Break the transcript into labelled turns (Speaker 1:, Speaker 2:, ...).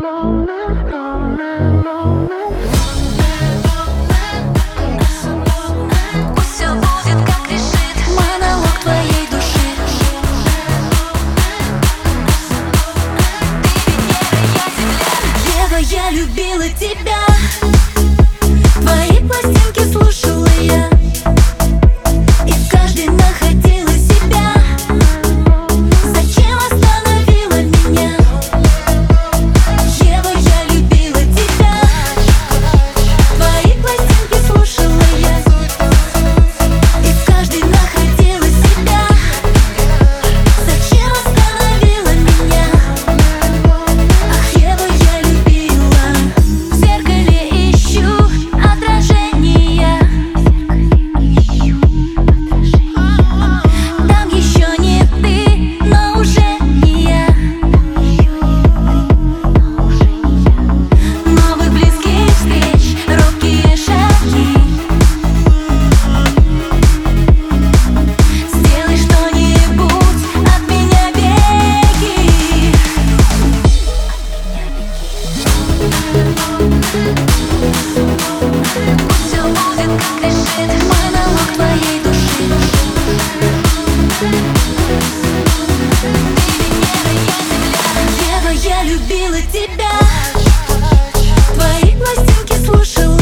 Speaker 1: Всё будет, как решит монолог твоей души. Ева, я любила тебя. Твои пластинки слушала я, и в каждой находила себя. Зачем остановила меня? Ева, я любила тебя. Твои пластинки слушала я, и в каждой находила себя. Зачем остановила меня? Ах, Ева, я любила. В зеркале ищу отражения. Там еще не ты, но уже не я. Новых близких встреч, робкие шаги. Сделай что-нибудь, от меня беги. Всё будет, как решит монолог твоей души. Ева, я любила тебя. Твои пластинки слушала